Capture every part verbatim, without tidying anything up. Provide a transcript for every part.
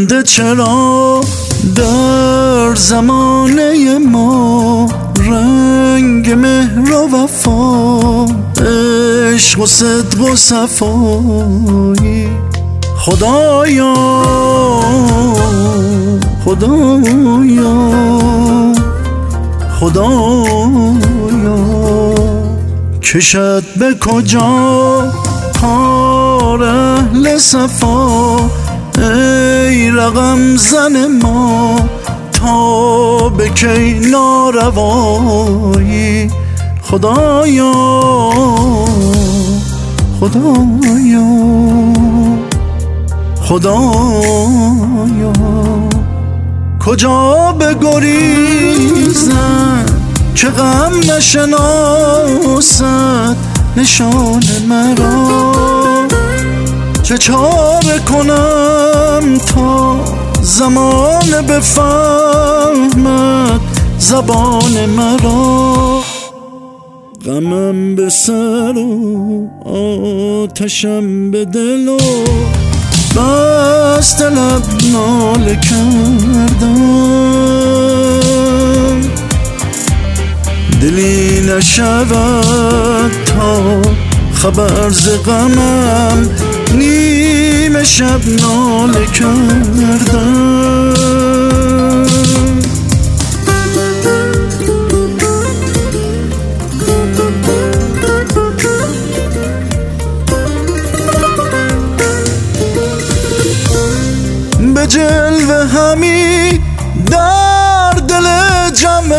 نمانده چرا در زمانه ما رنگ مهر و وفا، عشق و صدق و صفایی. خدایا خدایا خدایا کشد به کجا کار اهل صفا، ای رقم زن ما تا به کی ناروایی. خدایا خدایا خدایا کجا بگریزم که غم نشناسد نشان مرا، چه چاره کنم تا زمان بفهمد زبان مرا. غمم به سر و آتشم به دل و بست لب ناله کردم، دلی نشود تا خبر ز غمم نیمه شب ناله کردم. به جلوه همی در دل جمع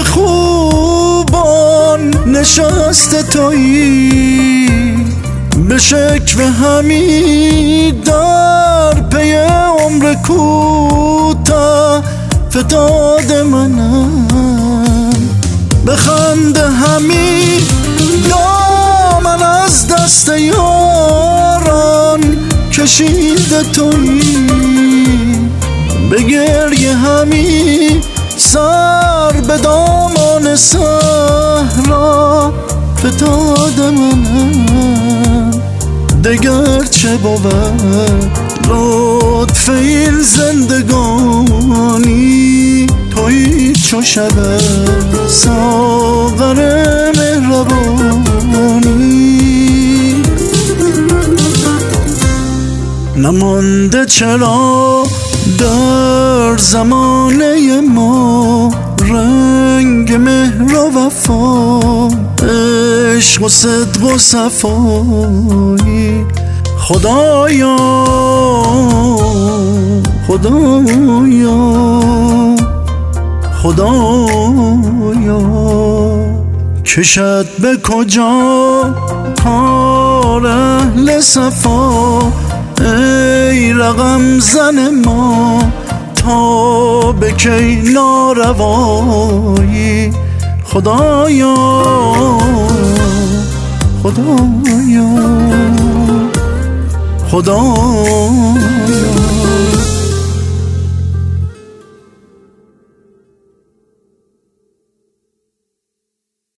خوبان نشسته تویی، به شکوه همی در پی عمر کوتاه فتاد منم، به خنده همی دامن از دست یاران کشیده تویی، به گریه همی سر به دامان صحرا فتاد منم. دگر چه بود لطف این زندگانی، تویی چو شب ساغر مهربانی. نمانده چرا در زمانه ما رنگ مهر و وفا، عشق و صدق و صفایی. خدایا خدایا خدایا کشد به کجا کار اهل صفا، ای رقم زن ما تا به کی ناروایی. خدایا خدایا خدایا